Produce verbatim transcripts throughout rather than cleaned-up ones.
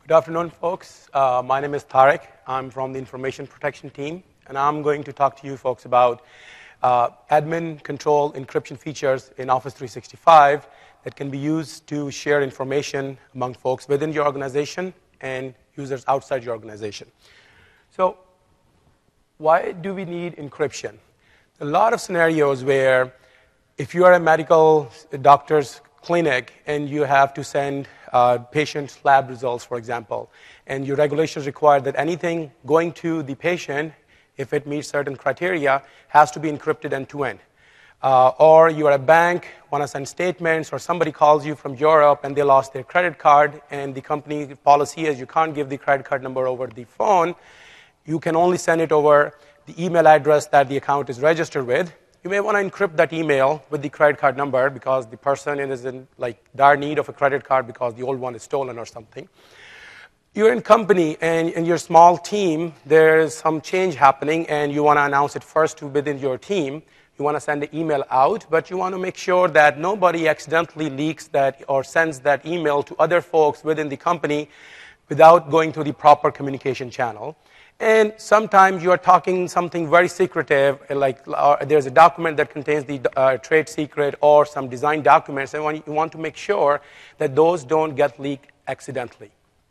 Good afternoon, folks. Uh, my name is Tarek. I'm from the information protection team, and I'm going to talk to you folks about uh, admin control encryption features in Office three sixty-five that can be used to share information among folks within your organization and users outside your organization. So why do we need encryption? A lot of scenarios where if you are a medical doctor's clinic and you have to send uh, patient lab results, for example, and your regulations require that anything going to the patient, if it meets certain criteria, has to be encrypted end-to-end. Uh, or you are a bank, want to send statements, or somebody calls you from Europe and they lost their credit card, and the company policy is you can't give the credit card number over the phone. You can only send it over the email address that the account is registered with. You may want to encrypt that email with the credit card number because the person is in like dire need of a credit card because the old one is stolen or something. You're in company and in your small team, there's some change happening and you want to announce it first to within your team. You want to send the email out, but you want to make sure that nobody accidentally leaks that or sends that email to other folks within the company without going through the proper communication channel. And sometimes you are talking something very secretive, like uh, there's a document that contains the uh, trade secret or some design documents, and you want to make sure that those don't get leaked accidentally.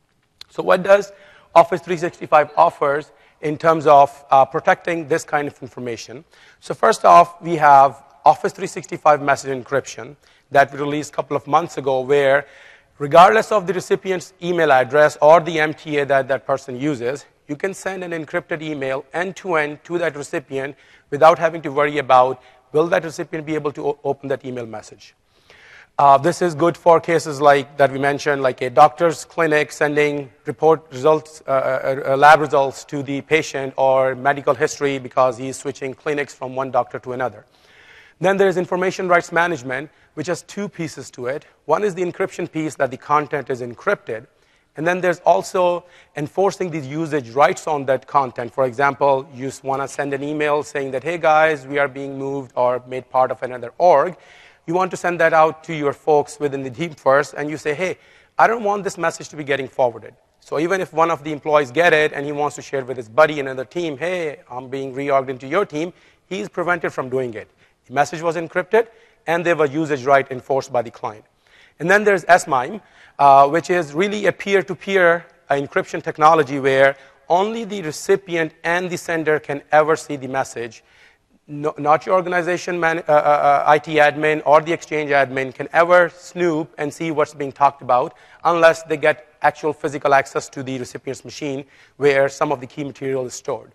So what does Office three sixty-five offers in terms of uh, protecting this kind of information? So first off, we have Office three sixty-five message encryption that we released a couple of months ago where regardless of the recipient's email address or the M T A that that person uses, you can send an encrypted email end-to-end to that recipient without having to worry about will that recipient be able to open that email message. Uh, this is good for cases like that we mentioned, like a doctor's clinic sending report results, uh, uh, lab results to the patient or medical history because he's switching clinics from one doctor to another. Then there's information rights management, which has two pieces to it. One is the encryption piece that the content is encrypted. And then there's also enforcing these usage rights on that content. For example, you want to send an email saying that, hey guys, we are being moved or made part of another org. You want to send that out to your folks within the team first, and you say, hey, I don't want this message to be getting forwarded. So even if one of the employees get it and he wants to share it with his buddy in another team, hey, I'm being reorged into your team, he's prevented from doing it. The message was encrypted, and there was usage right enforced by the client. And then there's S MIME, uh, which is really a peer-to-peer uh, encryption technology where only the recipient and the sender can ever see the message. No, not your organization man, uh, uh, I T admin or the exchange admin can ever snoop and see what's being talked about unless they get actual physical access to the recipient's machine where some of the key material is stored.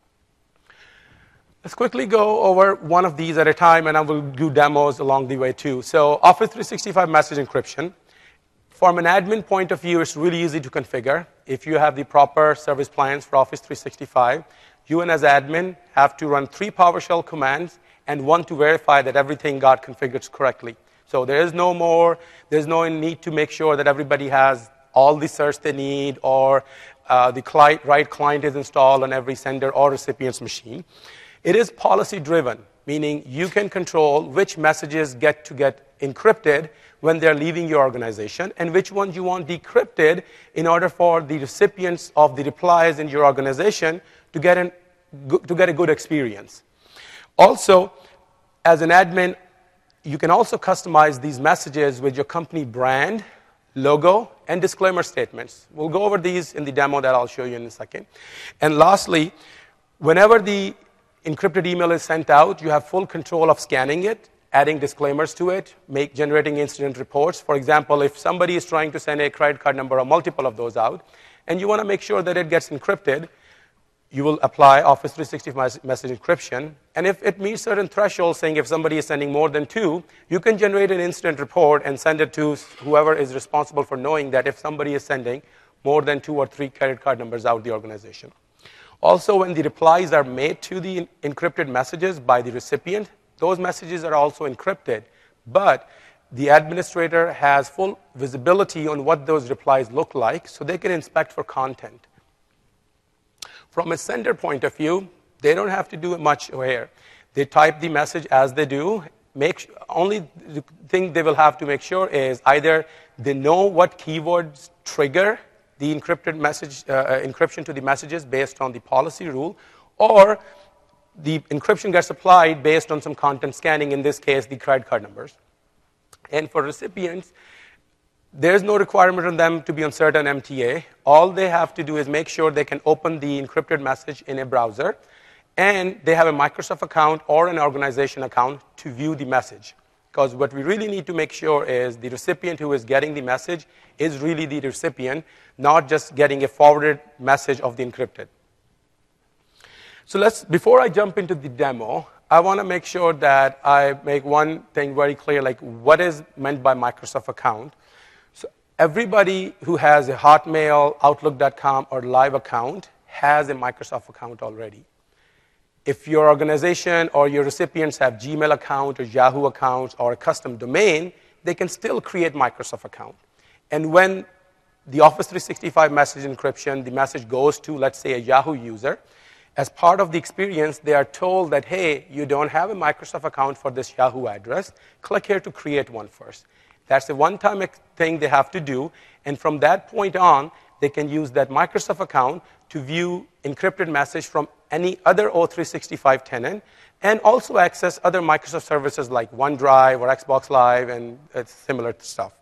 Let's quickly go over one of these at a time, and I will do demos along the way too. So Office three sixty-five message encryption. From an admin point of view, it's really easy to configure. If you have the proper service plans for Office three sixty-five, you and as admin have to run three PowerShell commands and one to verify that everything got configured correctly. So there is no more, there's no need to make sure that everybody has all the certs they need or uh, the client, right client is installed on every sender or recipient's machine. It is policy-driven, meaning you can control which messages get to get encrypted when they're leaving your organization and which ones you want decrypted in order for the recipients of the replies in your organization to get, an, to get a good experience. Also, as an admin, you can also customize these messages with your company brand, logo, and disclaimer statements. We'll go over these in the demo that I'll show you in a second. And lastly, whenever the encrypted email is sent out, you have full control of scanning it, adding disclaimers to it, make, generating incident reports. For example, if somebody is trying to send a credit card number or multiple of those out, and you want to make sure that it gets encrypted, you will apply Office three sixty-five message encryption. And if it meets certain thresholds, saying if somebody is sending more than two, you can generate an incident report and send it to whoever is responsible for knowing that if somebody is sending more than two or three credit card numbers out the organization. Also, when the replies are made to the encrypted messages by the recipient, those messages are also encrypted, but the administrator has full visibility on what those replies look like, so they can inspect for content. From a sender point of view, they don't have to do much here. They type the message as they do. Make, only the thing they will have to make sure is either they know what keywords trigger the encrypted message, uh, encryption to the messages based on the policy rule, or the encryption gets applied based on some content scanning, in this case, the credit card numbers. And for recipients, there's no requirement on them to be on certain M T A. All they have to do is make sure they can open the encrypted message in a browser, and they have a Microsoft account or an organization account to view the message. Because what we really need to make sure is the recipient who is getting the message is really the recipient, not just getting a forwarded message of the encrypted. So let's, before I jump into the demo, I want to make sure that I make one thing very clear, like what is meant by Microsoft account. So everybody who has a Hotmail, Outlook dot com, or Live account has a Microsoft account already. If your organization or your recipients have Gmail account or Yahoo accounts or a custom domain, they can still create Microsoft account. And when the Office three sixty-five message encryption, the message goes to, let's say, a Yahoo user, as part of the experience, they are told that, hey, you don't have a Microsoft account for this Yahoo address. Click here to create one first. That's a one-time thing they have to do. And from that point on, they can use that Microsoft account to view encrypted message from any other O three sixty-five tenant, and also access other Microsoft services like OneDrive or Xbox Live and uh, similar stuff.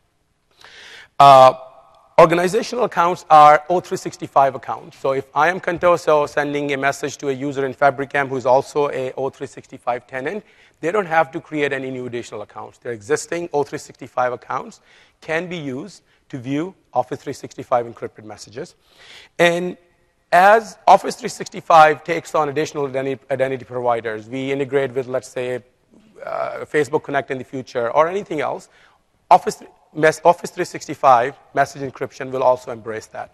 Uh, Organizational accounts are O three sixty-five accounts. So if I am Contoso sending a message to a user in Fabricam who's also a O three sixty-five tenant, they don't have to create any new additional accounts. Their existing O three sixty-five accounts can be used to view Office three sixty-five encrypted messages. And as Office three sixty-five takes on additional identity providers, we integrate with, let's say, uh, Facebook Connect in the future or anything else, Office Office three sixty-five message encryption will also embrace that.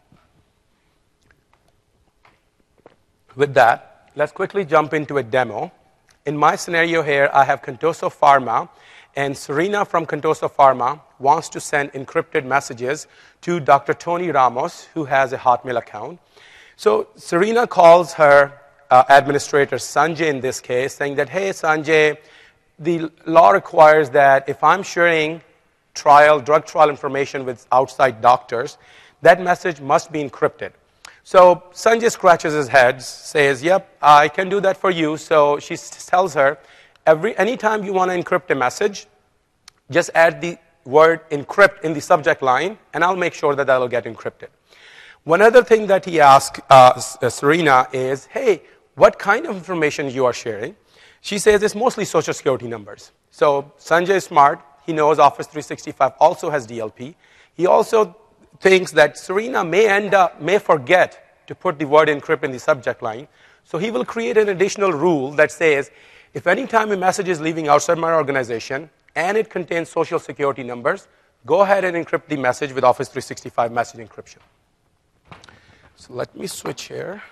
With that, let's quickly jump into a demo. In my scenario here, I have Contoso Pharma, and Serena from Contoso Pharma wants to send encrypted messages to Doctor Tony Ramos, who has a Hotmail account. So Serena calls her uh, administrator, Sanjay in this case, saying that, hey, Sanjay, the law requires that if I'm sharing trial, drug trial information with outside doctors, that message must be encrypted. So Sanjay scratches his head, says, yep, I can do that for you. So she tells her, every anytime you want to encrypt a message, just add the word encrypt in the subject line, and I'll make sure that that will get encrypted. One other thing that he asked uh, Serena is, hey, what kind of information you are sharing? She says it's mostly social security numbers. So Sanjay is smart. He knows Office three sixty-five also has D L P. He also thinks that Serena may end up, may forget to put the word encrypt in the subject line. So he will create an additional rule that says, if any time a message is leaving outside my organization and it contains social security numbers, go ahead and encrypt the message with Office three sixty-five message encryption. So let me switch here.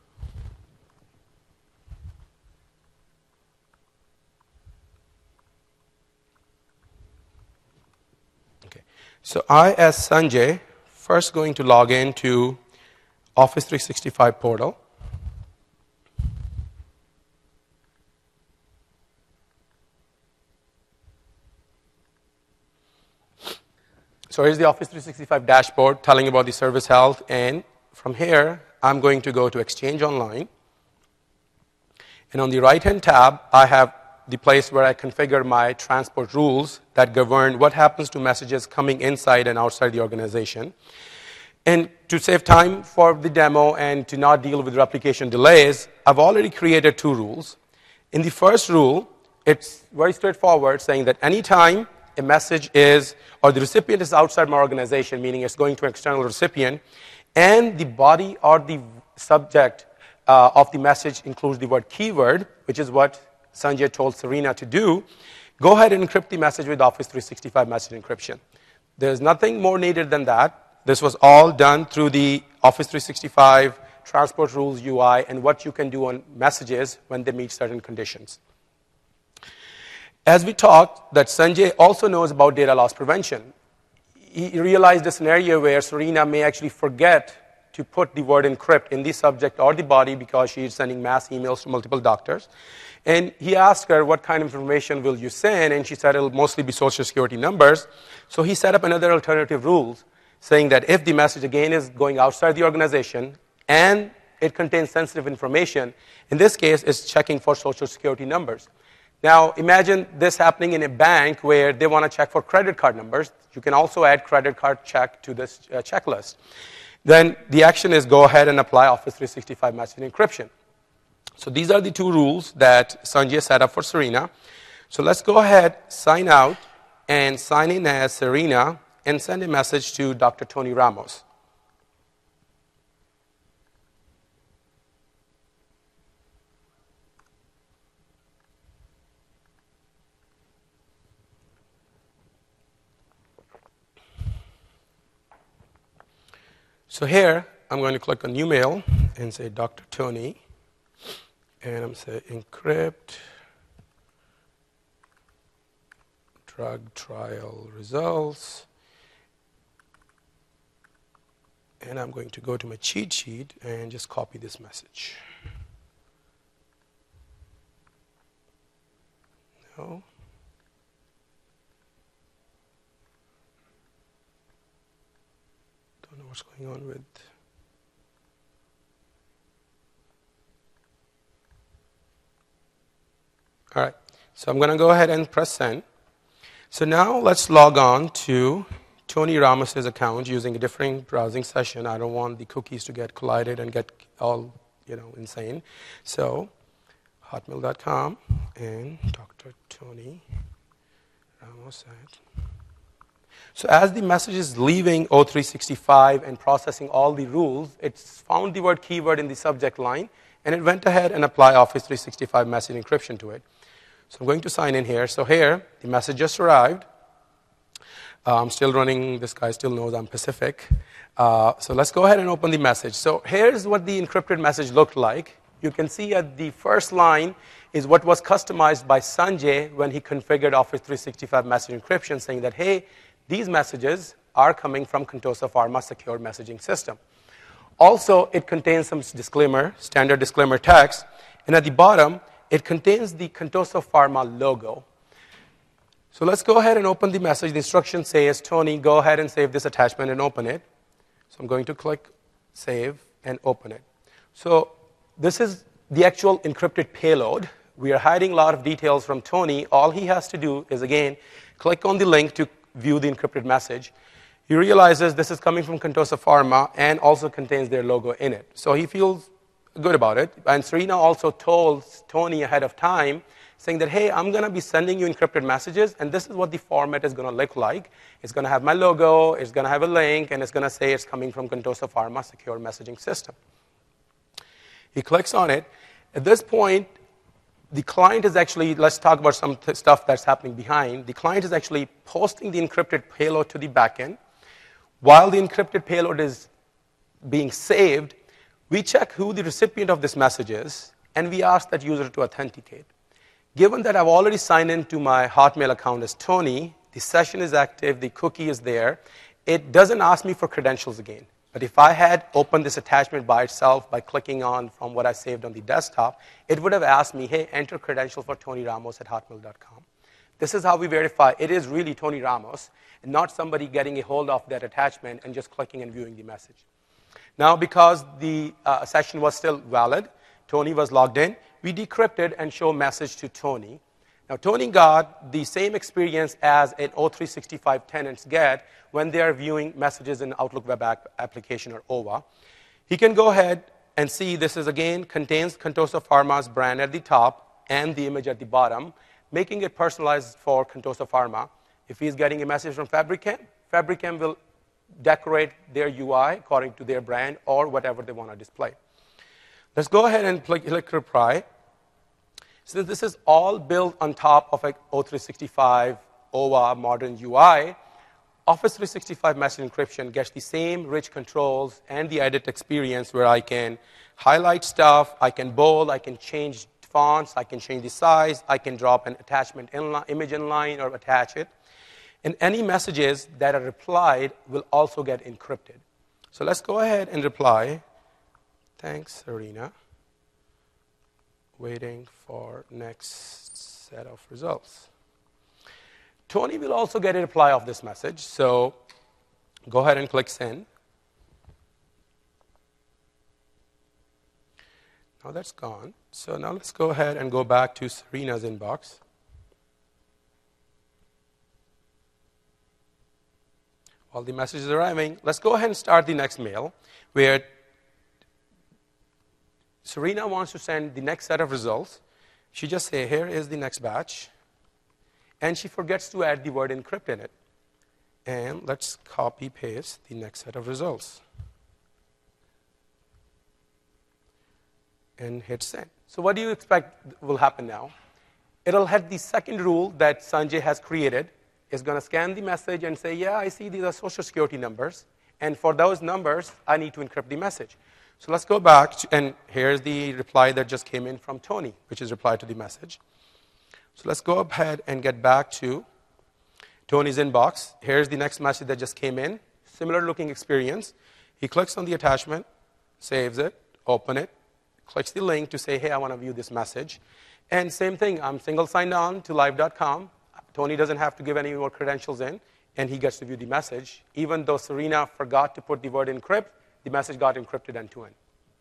So I, as Sanjay, first going to log in to Office three sixty-five portal. So here's the Office three sixty-five dashboard telling about the service health. And from here, I'm going to go to Exchange Online. And on the right-hand tab, I have the place where I configure my transport rules that govern what happens to messages coming inside and outside the organization. And to save time for the demo and to not deal with replication delays, I've already created two rules. In the first rule, it's very straightforward, saying that anytime a message is, or the recipient is outside my organization, meaning it's going to an external recipient, and the body or the subject uh, of the message includes the word keyword, which is what Sanjay told Serena to do, go ahead and encrypt the message with Office three sixty-five message encryption. There's nothing more needed than that. This was all done through the Office three sixty-five Transport Rules U I and what you can do on messages when they meet certain conditions. As we talked, that Sanjay also knows about data loss prevention. He realized a scenario where Serena may actually forget to put the word encrypt in the subject or the body because she's sending mass emails to multiple doctors. And he asked her, what kind of information will you send? And she said it'll mostly be social security numbers. So he set up another alternative rule, saying that if the message again is going outside the organization and it contains sensitive information, in this case, it's checking for social security numbers. Now, imagine this happening in a bank where they want to check for credit card numbers. You can also add credit card check to this uh, checklist. Then the action is go ahead and apply Office three sixty-five message encryption. So these are the two rules that Sanjay set up for Serena. So let's go ahead, sign out, and sign in as Serena, and send a message to Doctor Tony Ramos. So here, I'm going to click on New Mail and say Doctor Tony, and I'm saying encrypt drug trial results. And I'm going to go to my cheat sheet and just copy this message. No. Don't know what's going on with. All right. So I'm going to go ahead and press send. So now let's log on to Tony Ramos's account using a different browsing session. I don't want the cookies to get collided and get all, you know, insane. So hotmail dot com and Doctor Tony Ramos. So as the message is leaving O three sixty-five and processing all the rules, it's found the word keyword in the subject line, and it went ahead and applied Office three sixty-five message encryption to it. So I'm going to sign in here. So here, the message just arrived. Uh, I'm still running, this guy still knows I'm Pacific. Uh, so let's go ahead and open the message. So here's what the encrypted message looked like. You can see at the first line is what was customized by Sanjay when he configured Office three sixty-five message encryption, saying that, hey, these messages are coming from Contosa Pharma secure messaging system. Also, it contains some disclaimer, standard disclaimer text, and at the bottom, it contains the Contosa Pharma logo. So let's go ahead and open the message. The instruction says, Tony, go ahead and save this attachment and open it. So I'm going to click save and open it. So this is the actual encrypted payload. We are hiding a lot of details from Tony. All he has to do is, again, click on the link to view the encrypted message. He realizes this is coming from Contosa Pharma and also contains their logo in it. So he feels good about it. And Serena also told Tony ahead of time, saying that, hey, I'm going to be sending you encrypted messages, and this is what the format is going to look like. It's going to have my logo, it's going to have a link, and it's going to say it's coming from Contosa Pharma secure messaging system. He clicks on it. At this point, the client is actually, let's talk about some th- stuff that's happening behind. The client is actually posting the encrypted payload to the backend. While the encrypted payload is being saved, we check who the recipient of this message is, and we ask that user to authenticate. Given that I've already signed into my Hotmail account as Tony, the session is active, the cookie is there, it doesn't ask me for credentials again. But if I had opened this attachment by itself by clicking on from what I saved on the desktop, it would have asked me, hey, enter credential for Tony Ramos at hotmail dot com. This is how we verify it is really Tony Ramos and not somebody getting a hold of that attachment and just clicking and viewing the message. Now, because the uh, session was still valid, Tony was logged in, we decrypted and show message to Tony. Now, Tony got the same experience as an O three sixty-five tenants get when they are viewing messages in Outlook Web App Application or O W A. He can go ahead and see this is, again, contains Contosa Pharma's brand at the top and the image at the bottom, making it personalized for Contosa Pharma. If he's getting a message from Fabricam, Fabricam will decorate their U I according to their brand or whatever they want to display. Let's go ahead and click, click reply. Since this is all built on top of a O three sixty-five O W A modern U I, Office three sixty-five message encryption gets the same rich controls and the edit experience where I can highlight stuff, I can bold, I can change fonts, I can change the size, I can drop an attachment in image inline or attach it. And any messages that are replied will also get encrypted. So let's go ahead and reply. Thanks, Serena. Waiting for next set of results. Tony will also get a reply of this message. So Go ahead and click send. Now that's gone. So now let's go ahead and go back to Serena's inbox. While the message is arriving, let's go ahead and start the next mail, where Serena wants to send the next set of results. She just say, here is the next batch. And she forgets to add the word encrypt in it. And let's copy paste the next set of results. And hit send. So what do you expect will happen now? It'll have the second rule that Sanjay has created. It's going to scan the message and say, yeah, I see these are social security numbers. And for those numbers, I need to encrypt the message. So let's go back, to, and here's the reply that just came in from Tony, which is reply to the message. So let's go ahead and get back to Tony's inbox. Here's the next message that just came in. Similar looking experience. He clicks on the attachment, saves it, open it, clicks the link to say, hey, I want to view this message. And same thing, I'm single signed on to live dot com. Tony doesn't have to give any more credentials in, and he gets to view the message. Even though Serena forgot to put the word encrypt, the message got encrypted end to end.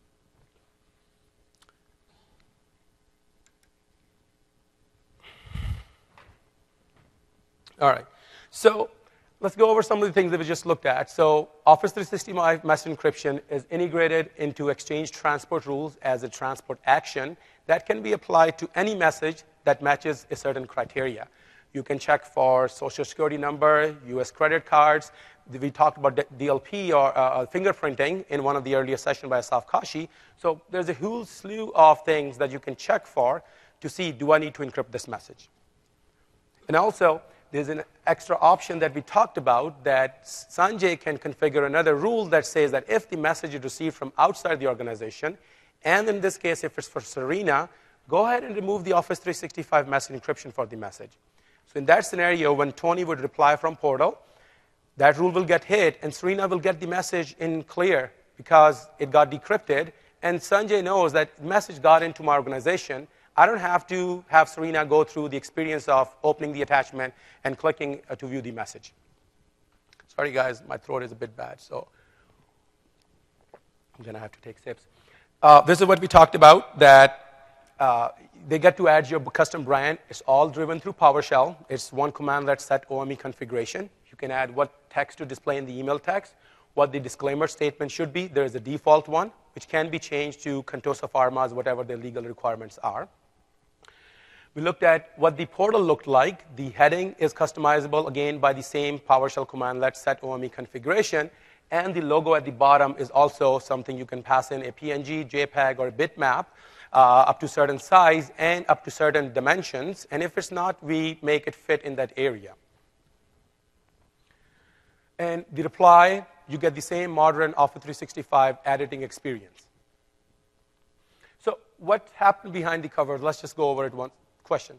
All right. So let's go over some of the things that we just looked at. So Office three sixty-five message encryption is integrated into Exchange transport rules as a transport action that can be applied to any message that matches a certain criteria. You can check for social security number, U S credit cards. We talked about D L P or uh, fingerprinting in one of the earlier sessions by Asaf Kashi. So there's a whole slew of things that you can check for to see, do I need to encrypt this message? And also, there's an extra option that we talked about that Sanjay can configure another rule that says that if the message is received from outside the organization, and in this case, if it's for Serena, go ahead and remove the Office three sixty-five message encryption for the message. So in that scenario, when Tony would reply from Portal, that rule will get hit, and Serena will get the message in clear because it got decrypted, and Sanjay knows that the message got into my organization. I don't have to have Serena go through the experience of opening the attachment and clicking uh, to view the message. Sorry, guys, my throat is a bit bad, so I'm going to have to take sips. Uh, this is what we talked about, that uh, they get to add your custom brand. It's all driven through PowerShell. It's one command that set O M E configuration. You can add what text to display in the email text, what the disclaimer statement should be. There is a default one, which can be changed to Contoso Pharma's, whatever the legal requirements are. We looked at what the portal looked like. The heading is customizable, again, by the same PowerShell command, let's set O M E configuration. And the logo at the bottom is also something you can pass in a P N G, JPEG, or a bitmap uh, up to certain size and up to certain dimensions. And if it's not, we make it fit in that area. And the reply, you get the same modern Office three sixty-five editing experience. So what happened behind the covers? Let's just go over it once. Question?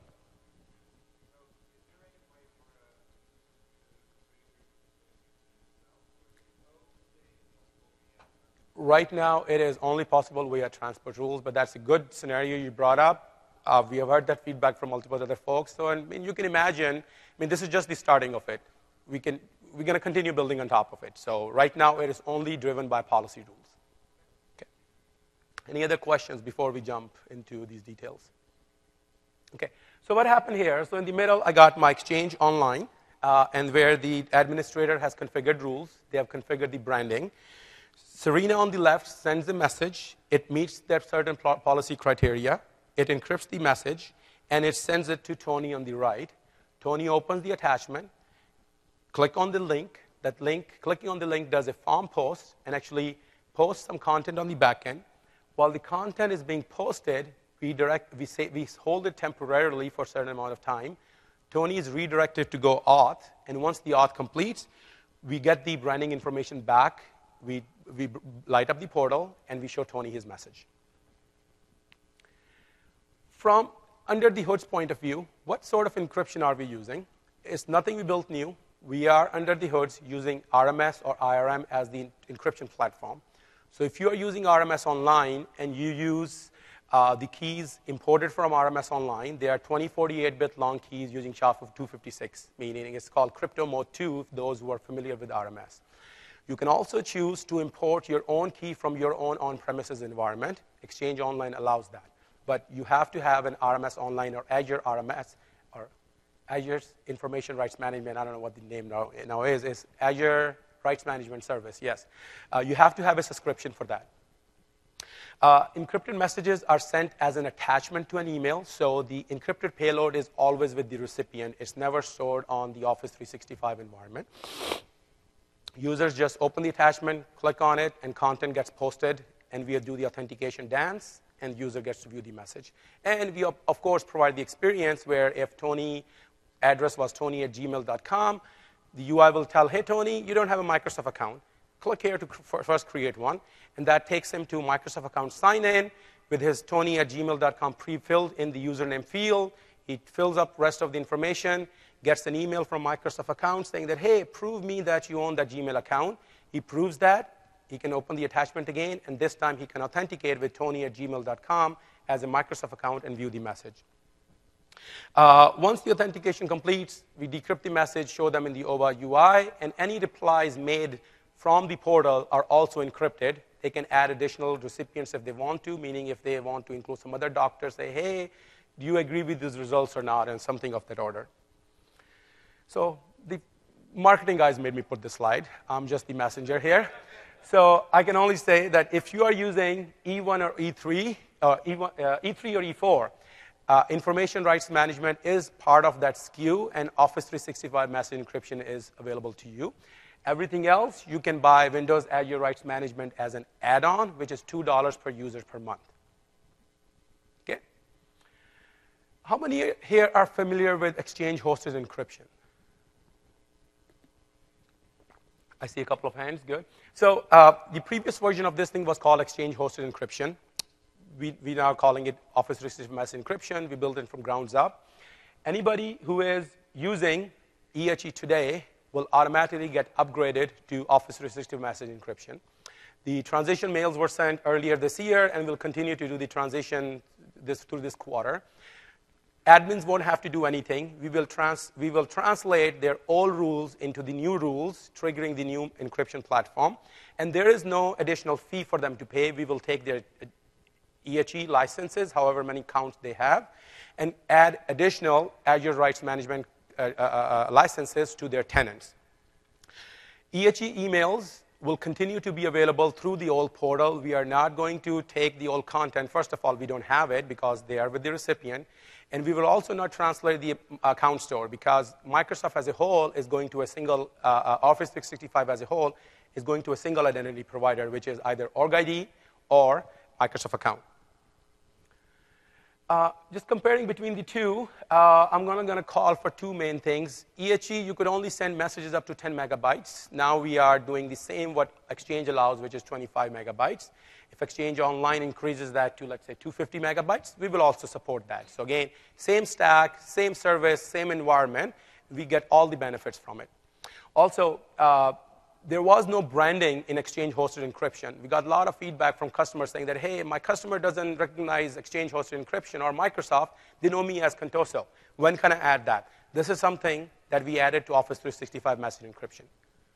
Right now, it is only possible via transport rules, but that's a good scenario you brought up. Uh, we have heard that feedback from multiple other folks. So, I mean, you can imagine, I mean, this is just the starting of it. We can, we're going to continue building on top of it. So right now, it is only driven by policy rules. Okay. Any other questions before we jump into these details? Okay, so what happened here? So in the middle, I got my Exchange Online, uh, and where the administrator has configured rules. They have configured the branding. Serena on the left sends the message. It meets that certain policy criteria. It encrypts the message, and it sends it to Tony on the right. Tony opens the attachment. Click on the link. That link, clicking on the link does a form post and actually posts some content on the back end. While the content is being posted, We, direct, we, say, we hold it temporarily for a certain amount of time. Tony is redirected to go auth, and once the auth completes, we get the branding information back. We, we light up the portal, and we show Tony his message. From under the hood's point of view, what sort of encryption are we using? It's nothing we built new. We are under the hoods using R M S or I R M as the encryption platform. So if you are using R M S Online and you use Uh, the keys imported from R M S Online, they are twenty forty-eight bit long keys using S H A of two fifty-six, meaning it's call Crypto Mode two, those who are familiar with R M S. You can also choose to import your own key from your own on-premises environment. Exchange Online allows that. But you have to have an R M S Online or Azure R M S, or Azure's Information Rights Management. I don't know what the name now, now is. It's Azure Rights Management Service, yes. Uh, you have to have a subscription for that. Uh, encrypted messages are sent as an attachment to an email, so the encrypted payload is always with the recipient. It's never stored on the Office three sixty-five environment. Users just open the attachment, click on it, and content gets posted, and we do the authentication dance, and the user gets to view the message. And we, of course, provide the experience where if Tony address was tony at gmail dot com, the U I will tell, hey, Tony, you don't have a Microsoft account. Click here to first create one. And that takes him to Microsoft account sign in with his tony at gmail dot com pre-filled in the username field. He fills up the rest of the information, gets an email from Microsoft account saying that, hey, prove me that you own that Gmail account. He proves that. He can open the attachment again, and this time he can authenticate with tony at gmail dot com as a Microsoft account and view the message. Uh, once the authentication completes, we decrypt the message, show them in the O B A U I, and any replies made from the portal are also encrypted. They can add additional recipients if they want to, meaning if they want to include some other doctor, say, hey, do you agree with these results or not, and something of that order. So the marketing guys made me put this slide. I'm just the messenger here. So I can only say that if you are using E one or E three, or E one, uh, E three or E four, uh, information rights management is part of that S K U, and Office three sixty-five message encryption is available to you. Everything else, you can buy Windows Azure Rights Management as an add-on, which is two dollars per user per month. Okay? How many here are familiar with Exchange-hosted encryption? I see a couple of hands, good. So uh, the previous version of this thing was called Exchange-hosted encryption. We, we now calling it Office three sixty-five message encryption. We built it from grounds up. Anybody who is using E H E today will automatically get upgraded to Office three sixty message encryption. The transition mails were sent earlier this year, and we'll continue to do the transition this, through this quarter. Admins won't have to do anything. We will, trans, we will translate their old rules into the new rules, triggering the new encryption platform. And there is no additional fee for them to pay. We will take their E H E licenses, however many counts they have, and add additional Azure Rights Management Uh, uh, uh, licenses to their tenants. E H E emails will continue to be available through the old portal. We are not going to take the old content. First of all, we don't have it because they are with the recipient. And we will also not translate the account store because Microsoft as a whole is going to a single, uh, uh, Office three sixty-five as a whole is going to a single identity provider, which is either Org I D or Microsoft account. Uh, just comparing between the two, uh, I'm going to call for two main things. E H E, you could only send messages up to ten megabytes. Now we are doing the same what Exchange allows, which is twenty-five megabytes. If Exchange Online increases that to, let's say, two hundred fifty megabytes, we will also support that. So again, same stack, same service, same environment. We get all the benefits from it. Also, uh, there was no branding in Exchange-hosted encryption. We got a lot of feedback from customers saying that, hey, my customer doesn't recognize Exchange-hosted encryption or Microsoft. They know me as Contoso. When can I add that? This is something that we added to Office three sixty-five message encryption.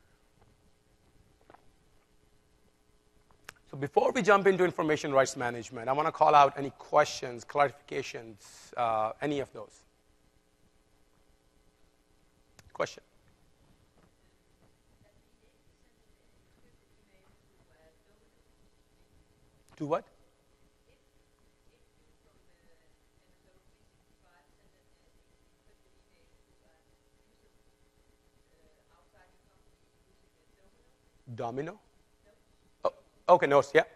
So before we jump into information rights management, I want to call out any questions, clarifications, uh, any of those. Question? To what? Domino? Oh, okay, notes, yeah.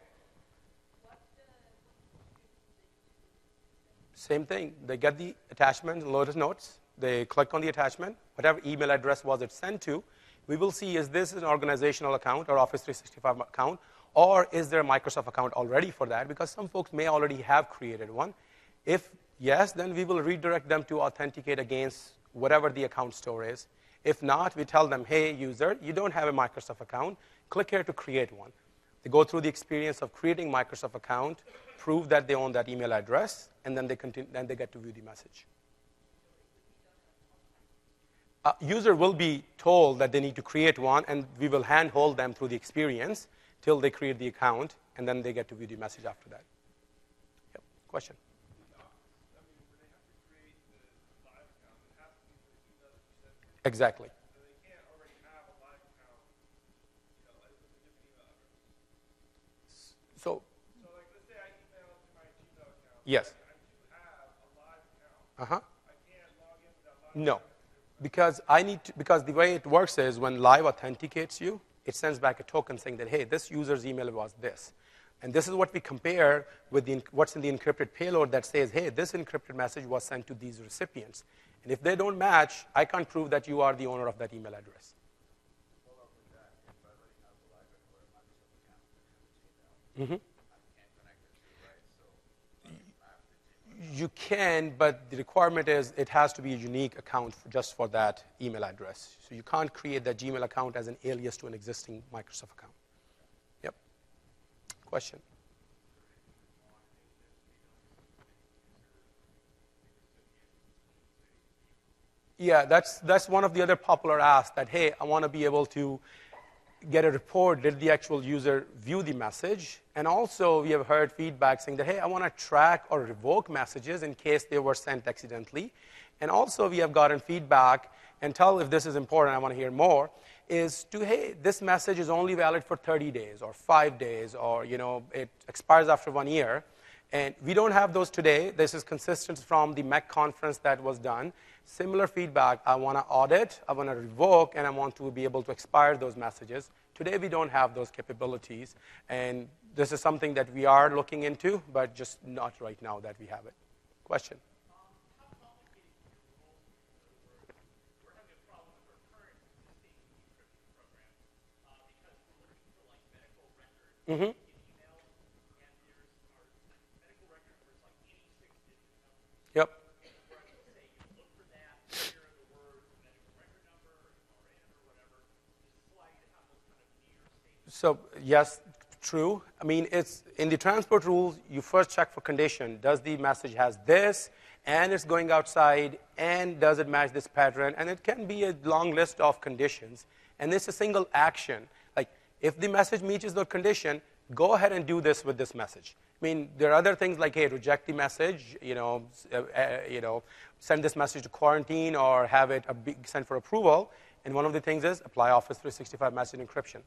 Same thing. They get the attachment, Lotus Notes. They click on the attachment. Whatever email address was it sent to, we will see, is this an organizational account or Office three sixty-five account? Or is there a Microsoft account already for that? Because some folks may already have created one. If yes, then we will redirect them to authenticate against whatever the account store is. If not, we tell them, hey, user, you don't have a Microsoft account. Click here to create one. They go through the experience of creating Microsoft account, prove that they own that email address, and then they, continue, then they get to view the message. Uh, user will be told that they need to create one, and we will handhold them through the experience till they create the account, and then they get to view the message after that. Yep. Question? Exactly. So they can't already have a live account, you know, like with a different email address. So, so like, let's say I email to my Gmail account. Yes. I do have a live account. Uh-huh. I can't log in with that live No. account. Because I need to, because the way it works is when Live authenticates you, it sends back a token saying that, hey, this user's email was this. And this is what we compare with the, what's in the encrypted payload that says, hey, this encrypted message was sent to these recipients. And if they don't match, I can't prove that you are the owner of that email address. Mm-hmm. You can, but the requirement is it has to be a unique account for just for that email address. So you can't create that Gmail account as an alias to an existing Microsoft account. Yep. Question? Yeah, that's, that's one of the other popular asks that, hey, I want to be able to get a report, did the actual user view the message? And also, we have heard feedback saying that, hey, I want to track or revoke messages in case they were sent accidentally. And also, we have gotten feedback, and tell if this is important, I want to hear more, is to, hey, this message is only valid for thirty days or five days, or, you know, it expires after one year. And we don't have those today. This is consistent from the M E C conference that was done. Similar feedback, I want to audit, I want to revoke, and I want to be able to expire those messages. Today, we don't have those capabilities. And this is something that we are looking into, but just not right now that we have it. Question? Mm-hmm. Yep. So yes, true. I mean, it's in the transport rules, you first check for condition. Does the message has this, and it's going outside, and does it match this pattern? And it can be a long list of conditions. And it's a single action. Like, if the message meets the condition, go ahead and do this with this message. I mean, there are other things like, hey, reject the message, you know, uh, uh, you know, send this message to quarantine or have it sent for approval. And one of the things is apply Office three sixty-five message encryption.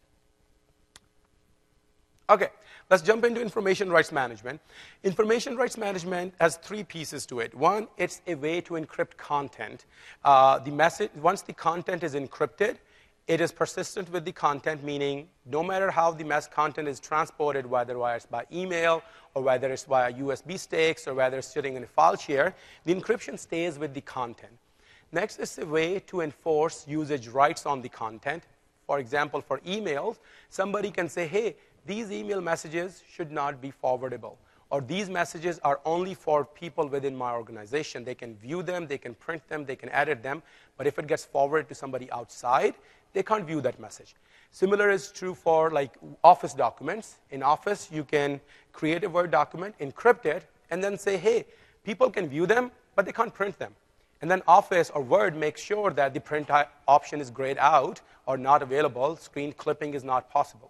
Okay, let's jump into information rights management. Information rights management has three pieces to it. One, it's a way to encrypt content. Uh, the message, once the content is encrypted, it is persistent with the content, meaning no matter how the mess content is transported, whether it's by email or whether it's via U S B sticks or whether it's sitting in a file share, the encryption stays with the content. Next is a way to enforce usage rights on the content. For example, for emails, somebody can say, hey, these email messages should not be forwardable. Or these messages are only for people within my organization. They can view them, they can print them, they can edit them. But if it gets forwarded to somebody outside, they can't view that message. Similar is true for like Office documents. In Office, you can create a Word document, encrypt it, and then say, hey, people can view them, but they can't print them. And then Office or Word makes sure that the print option is grayed out or not available. Screen clipping is not possible.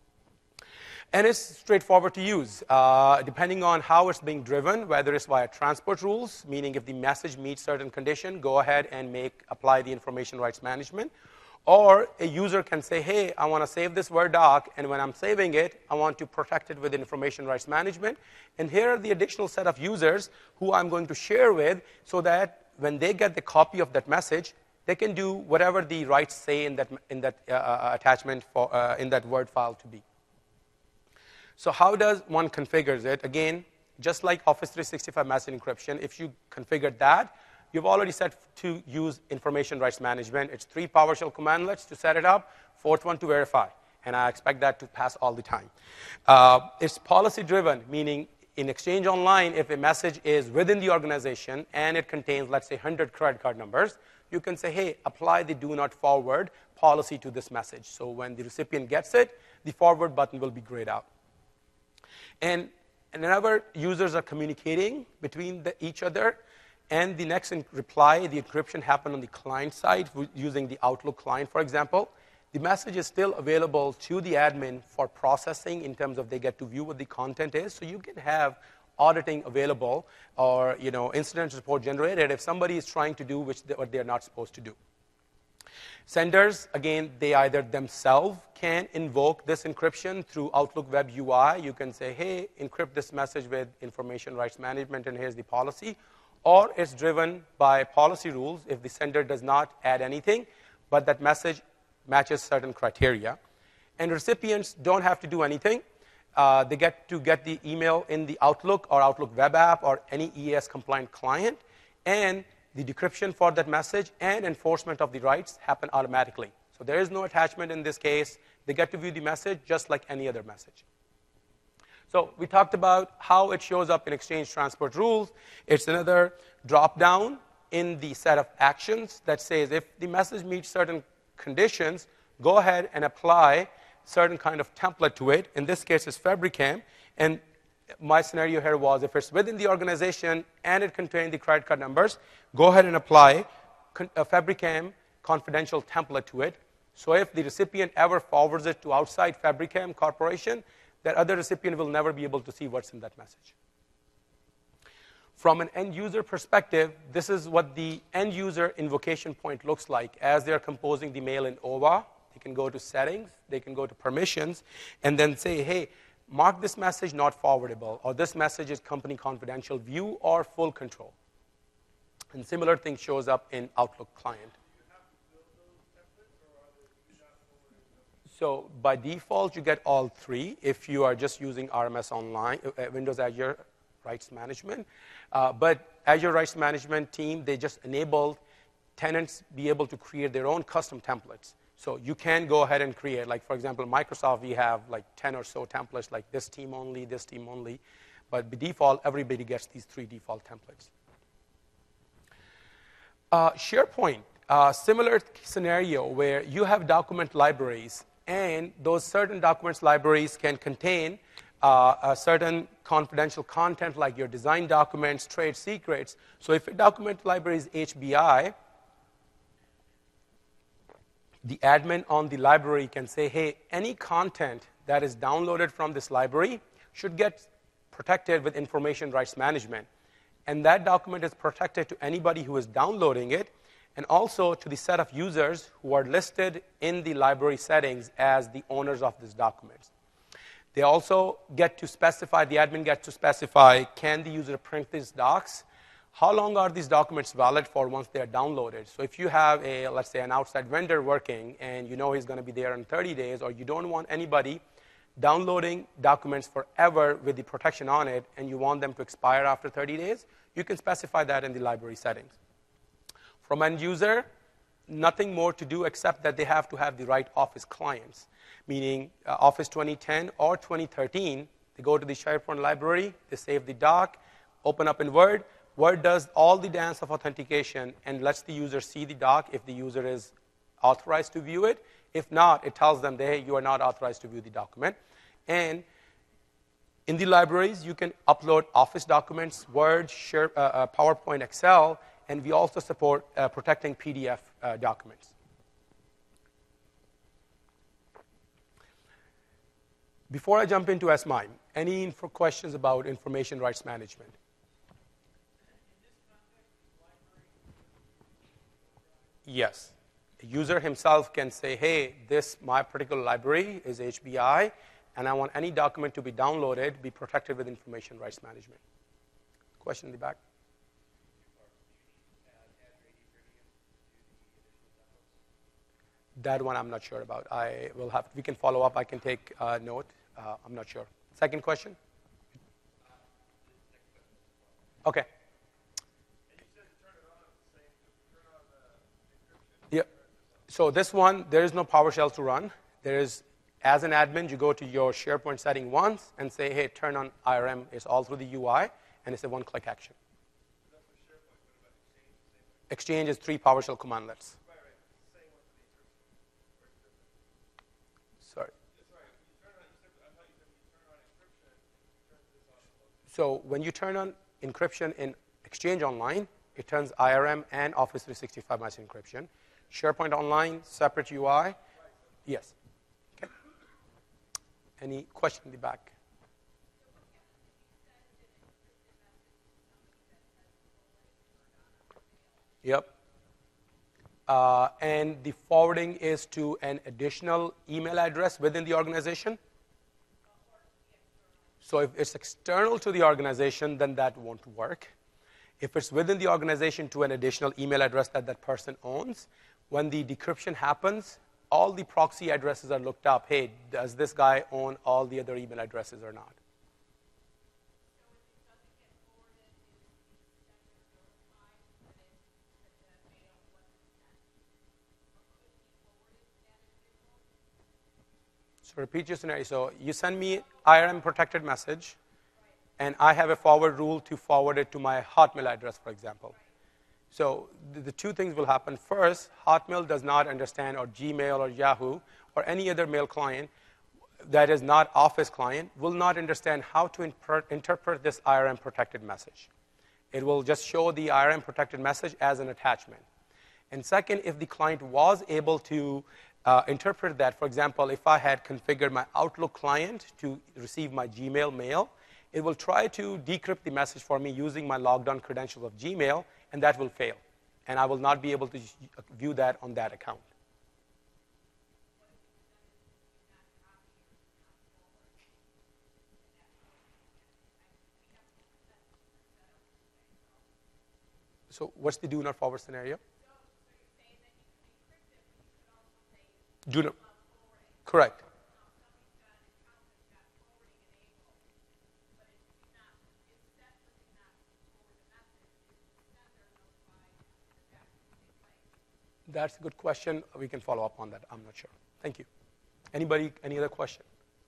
And it's straightforward to use, uh, depending on how it's being driven, whether it's via transport rules, meaning if the message meets certain condition, go ahead and make apply the information rights management. Or a user can say, hey, I want to save this Word doc, and when I'm saving it, I want to protect it with information rights management. And here are the additional set of users who I'm going to share with so that when they get the copy of that message, they can do whatever the rights say in that, in that uh, attachment for, uh, in that Word file to be. So how does one configure it? Again, just like Office three sixty-five message encryption, if you configured that, you've already set to use information rights management. It's three PowerShell commandlets to set it up, fourth one to verify. And I expect that to pass all the time. Uh, it's policy-driven, meaning in Exchange Online, if a message is within the organization and it contains, let's say, one hundred credit card numbers, you can say, hey, apply the do not forward policy to this message. So when the recipient gets it, the forward button will be grayed out. And whenever users are communicating between the, each other, and the next in reply, the encryption happened on the client side using the Outlook client, for example, the message is still available to the admin for processing in terms of they get to view what the content is. So you can have auditing available or you know, incident report generated if somebody is trying to do which they, what they're not supposed to do. Senders, again, they either themselves can invoke this encryption through Outlook Web U I. You can say, hey, encrypt this message with information rights management, and here's the policy. Or it's driven by policy rules if the sender does not add anything, but that message matches certain criteria. And recipients don't have to do anything. Uh, they get to get the email in the Outlook or Outlook web app or any E A S-compliant client, and the decryption for that message and enforcement of the rights happen automatically. So there is no attachment in this case. They get to view the message just like any other message. So we talked about how it shows up in exchange transport rules. It's another drop-down in the set of actions that says if the message meets certain conditions, go ahead and apply certain kind of template to it. In this case, it's Fabricam. And my scenario here was if it's within the organization and it contains the credit card numbers, go ahead and apply a Fabricam confidential template to it. So if the recipient ever forwards it to outside Fabricam Corporation, that other recipient will never be able to see what's in that message. From an end user perspective, this is what the end user invocation point looks like. As they're composing the mail in O W A, they can go to settings, they can go to permissions, and then say, hey, mark this message not forwardable, or this message is company confidential, view or full control. And similar thing shows up in Outlook client. So by default, you get all three if you are just using R M S Online, uh, Windows Azure Rights Management. Uh, but Azure Rights Management team, they just enabled tenants be able to create their own custom templates. So you can go ahead and create, like for example, Microsoft, we have like ten or so templates, like this team only, this team only. But by default, everybody gets these three default templates. Uh, SharePoint, uh, similar scenario where you have document libraries, and those certain documents libraries can contain uh, a certain confidential content like your design documents, trade secrets. So if a document library is H B I, the admin on the library can say, hey, any content that is downloaded from this library should get protected with information rights management. And that document is protected to anybody who is downloading it, and also to the set of users who are listed in the library settings as the owners of these documents. They also get to specify, the admin gets to specify, can the user print these docs? How long are these documents valid for once they are downloaded? So if you have, a, let's say, an outside vendor working, and you know he's going to be there in thirty days, or you don't want anybody downloading documents forever with the protection on it, and you want them to expire after thirty days, you can specify that in the library settings. From end user, nothing more to do except that they have to have the right Office clients, meaning uh, Office twenty ten or twenty thirteen. They go to the SharePoint library, they save the doc, open up in Word. Word does all the dance of authentication and lets the user see the doc if the user is authorized to view it. If not, it tells them that, hey, you are not authorized to view the document. And in the libraries, you can upload Office documents, Word, Share, uh, uh, PowerPoint, Excel, and we also support uh, protecting P D F uh, documents. Before I jump into S M I M E, any info questions about information rights management? Yes. The user himself can say, hey, this, my particular library is H B I, and I want any document to be downloaded, be protected with information rights management. Question in the back? That one I'm not sure about. I will have, we can follow up. I can take a note. Uh, I'm not sure. Second question? Okay. Yeah. So this one, there is no PowerShell to run. There is, as an admin, you go to your SharePoint setting once and say, hey, turn on I R M. It's all through the U I, and it's a one-click action. Exchange is three PowerShell commandlets. Sorry. So when you turn on encryption in Exchange Online, It turns I R M and Office three sixty-five message encryption. SharePoint Online, separate U I. Yes. Okay. Any question in the back? Yep. Uh, and the forwarding is to an additional email address within the organization. So if it's external to the organization, then that won't work. If it's within the organization to an additional email address that that person owns, when the decryption happens, all the proxy addresses are looked up. Hey, does this guy own all the other email addresses or not? So repeat your scenario. So you send me I R M protected message, and I have a forward rule to forward it to my Hotmail address, for example. So the, the two things will happen. First, Hotmail does not understand, or Gmail or Yahoo or any other mail client that is not Office client will not understand how to imper- interpret this I R M protected message. It will just show the I R M protected message as an attachment. And second, if the client was able to uh, interpret that, for example, if I had configured my Outlook client to receive my Gmail mail, it will try to decrypt the message for me using my logged on credentials of Gmail, and that will fail. And I will not be able to view that on that account. So what's the do not forward scenario? Do not. Correct. That's a good question. We can follow up on that. I'm not sure. Thank you. Anybody, any other question?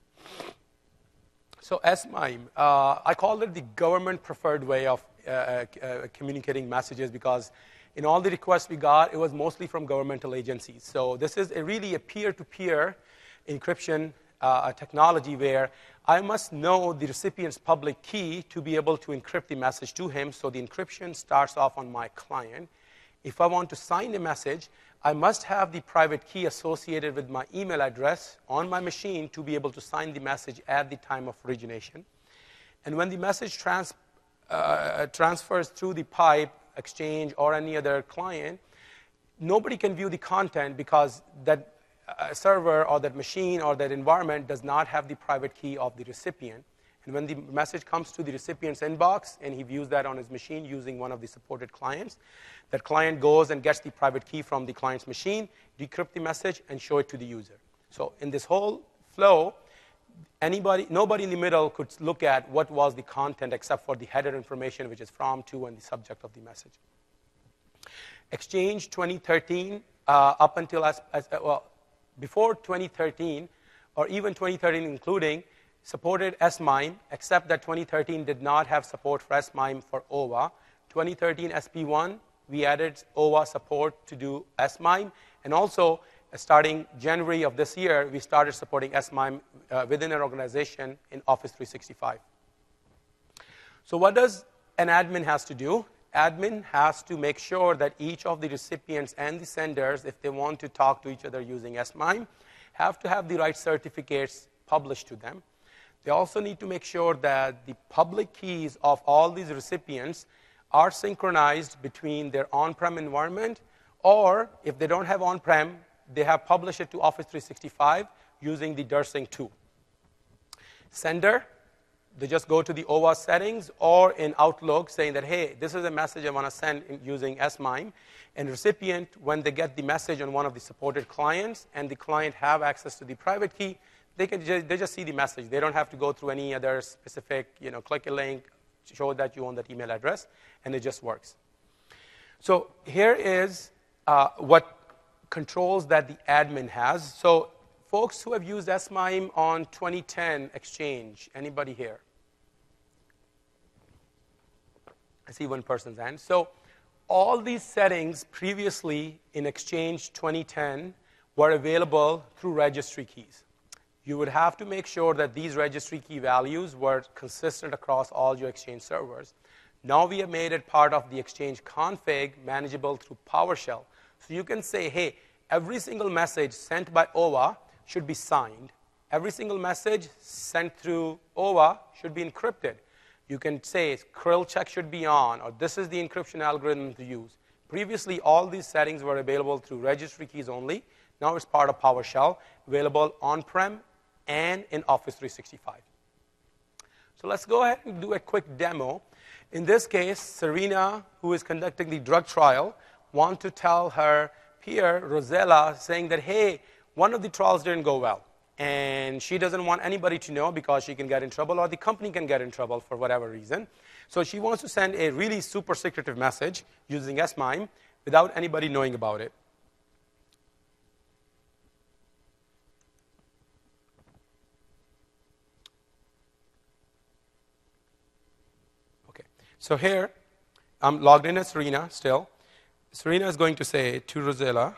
So S MIME, uh, I call it the government preferred way of uh, uh, communicating messages because in all the requests we got, it was mostly from governmental agencies. So this is a really a peer-to-peer encryption uh, technology where I must know the recipient's public key to be able to encrypt the message to him. So the encryption starts off on my client. If I want to sign a message, I must have the private key associated with my email address on my machine to be able to sign the message at the time of origination. And when the message trans, uh, transfers through the pipe, Exchange, or any other client, nobody can view the content because that uh, server or that machine or that environment does not have the private key of the recipient. And when the message comes to the recipient's inbox and he views that on his machine using one of the supported clients, that client goes and gets the private key from the client's machine, decrypt the message, and show it to the user. So in this whole flow, anybody, nobody in the middle could look at what was the content except for the header information, which is from, to, and the subject of the message. Exchange twenty thirteen, uh, up until as, as uh, well, before twenty thirteen, or even twenty thirteen including, supported S MIME, except that twenty thirteen did not have support for S MIME for O W A. twenty thirteen S P one, we added O W A support to do S MIME, and also uh, starting January of this year, we started supporting S MIME uh, within an organization in Office three sixty-five. So what does an admin has to do? Admin has to make sure that each of the recipients and the senders, if they want to talk to each other using S MIME, have to have the right certificates published to them. They also need to make sure that the public keys of all these recipients are synchronized between their on-prem environment, or if they don't have on-prem, they have published it to Office three sixty-five using the DirSync tool. Sender, they just go to the O W A settings or in Outlook saying that, hey, this is a message I want to send using S MIME. And recipient, when they get the message on one of the supported clients and the client have access to the private key, they can just, they just see the message. They don't have to go through any other specific, you know, click a link, show that you own that email address, and it just works. So here is uh, what controls that the admin has. So folks who have used S MIME on twenty ten Exchange, anybody here? I see one person's hand. So all these settings previously in Exchange twenty ten were available through registry keys. You would have to make sure that these registry key values were consistent across all your Exchange servers. Now we have made it part of the Exchange config manageable through PowerShell. So you can say, hey, every single message sent by O A should be signed. Every single message sent through O A should be encrypted. You can say Krill check should be on, or this is the encryption algorithm to use. Previously, all these settings were available through registry keys only. Now it's part of PowerShell, available on-prem and in Office three sixty-five. So let's go ahead and do a quick demo. In this case, Serena, who is conducting the drug trial, wants to tell her peer, Rosella, saying that, hey, one of the trials didn't go well. And she doesn't want anybody to know because she can get in trouble or the company can get in trouble for whatever reason. So she wants to send a really super secretive message using S MIME without anybody knowing about it. Okay, so here I'm logged in as Serena still. Serena is going to say to Rosella,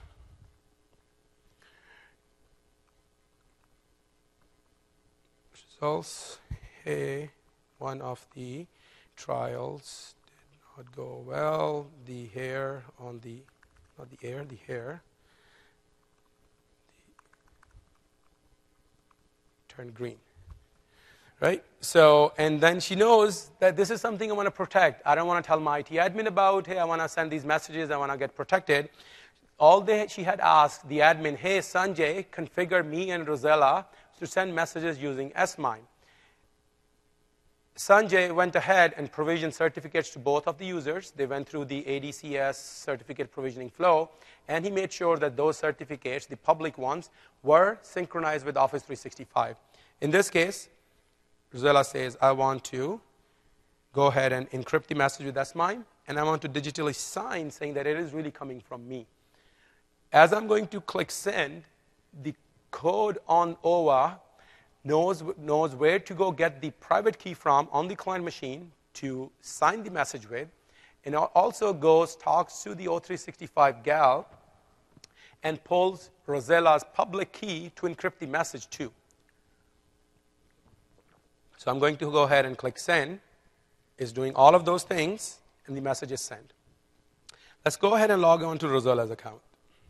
results, hey, one of the trials did not go well. The hair on the, not the air, the hair the, turned green. Right? So, and then she knows that this is something I want to protect. I don't want to tell my I T admin about, hey, I want to send these messages, I want to get protected. All they, she had asked the admin, hey, Sanjay, configure me and Rosella to send messages using S MIME. Sanjay went ahead and provisioned certificates to both of the users. They went through the A D C S certificate provisioning flow, and he made sure that those certificates, the public ones, were synchronized with Office three sixty-five. In this case, Rosella says, I want to go ahead and encrypt the message with S MIME, and I want to digitally sign saying that it is really coming from me. As I'm going to click send, the code on O A knows, knows where to go get the private key from on the client machine to sign the message with, and also goes, talks to the O three sixty-five gal, and pulls Rosella's public key to encrypt the message too. So I'm going to go ahead and click send. It's doing all of those things, and the message is sent. Let's go ahead and log on to Rosella's account.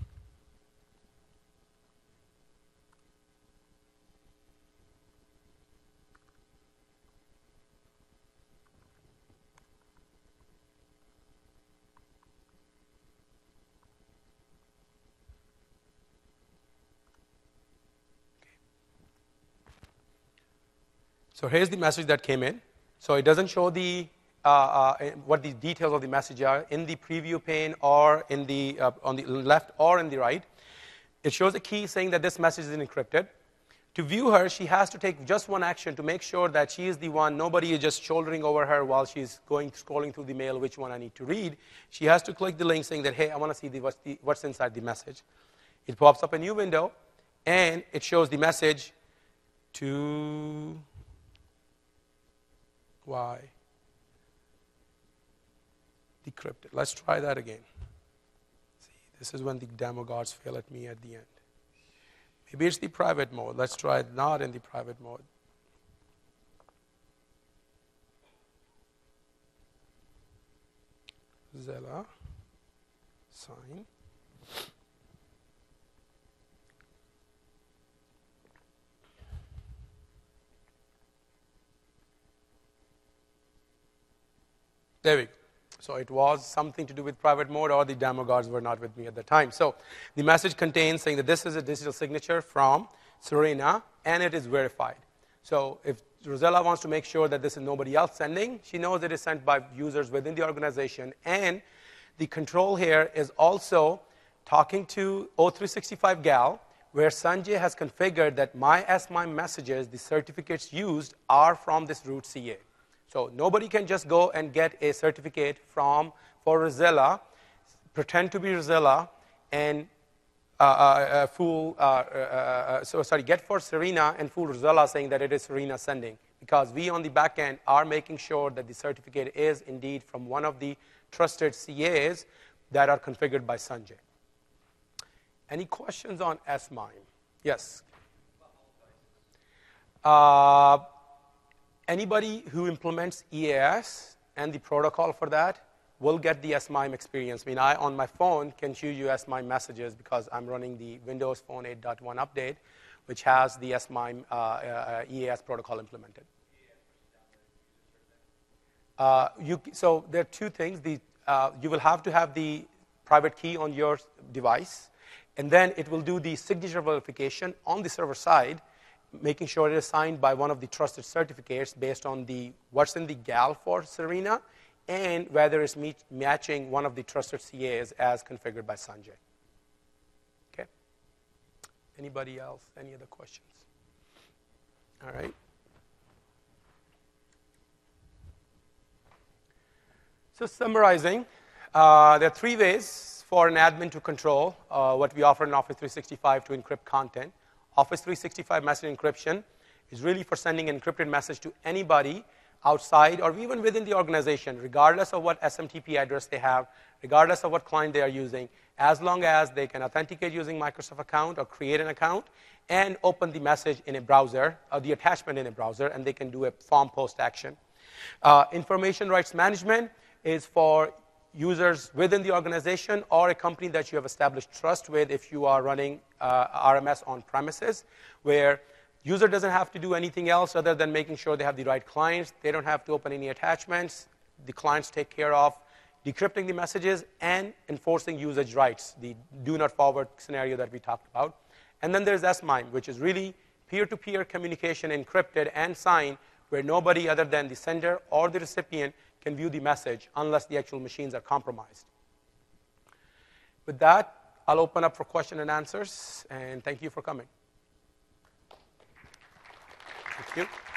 So here's the message that came in. So it doesn't show the uh, uh, what the details of the message are in the preview pane or in the uh, on the left or in the right. It shows a key saying that this message is encrypted. To view her, she has to take just one action to make sure that she is the one. Nobody is just shouldering over her while she's going scrolling through the mail, which one I need to read. She has to click the link saying that, hey, I want to see the, what's, the, what's inside the message. It pops up a new window, and it shows the message to Y decrypted. Let's try that again. See, this is when the demo gods fail at me at the end. Maybe it's the private mode. Let's try it not in the private mode. Zella, sign. There we go. So it was something to do with private mode, or the demo guards were not with me at the time. So the message contains saying that this is a digital signature from Serena, and it is verified. So if Rosella wants to make sure that this is nobody else sending, she knows it is sent by users within the organization. And the control here is also talking to O three sixty-five gal, where Sanjay has configured that my S MIME messages, the certificates used, are from this root C A. So nobody can just go and get a certificate from for Rosella, pretend to be Rosella, and uh, uh, fool. Uh, uh, uh, so sorry, get for Serena and fool Rosella, saying that it is Serena sending, because we on the back end are making sure that the certificate is indeed from one of the trusted C As that are configured by Sanjay. Any questions on S MIME? Yes. Uh, Anybody who implements E A S and the protocol for that will get the S MIME experience. I mean, I, on my phone, can show you S MIME messages because I'm running the Windows Phone eight point one update, which has the S MIME uh, uh, E A S protocol implemented. Uh, you, so there are two things. The, uh, you will have to have the private key on your device, and then it will do the signature verification on the server side, making sure it is signed by one of the trusted certificates based on the what's in the G A L for Serena, and whether it's meet, matching one of the trusted C As as configured by Sanjay. Okay. Anybody else? Any other questions? All right. So summarizing, uh, there are three ways for an admin to control uh, what we offer in Office three sixty-five to encrypt content. Office three sixty-five message encryption is really for sending an encrypted message to anybody outside or even within the organization, regardless of what S M T P address they have, regardless of what client they are using, as long as they can authenticate using Microsoft account or create an account and open the message in a browser, or the attachment in a browser, and they can do a form post action. Uh, information rights management is for users within the organization or a company that you have established trust with if you are running uh, R M S on premises, where user doesn't have to do anything else other than making sure they have the right clients. They don't have to open any attachments. The clients take care of decrypting the messages and enforcing usage rights, the do not forward scenario that we talked about. And then there's S MIME, which is really peer-to-peer communication encrypted and signed, where nobody other than the sender or the recipient can view the message unless the actual machines are compromised. With that, I'll open up for question and answers, and thank you for coming. Thank you.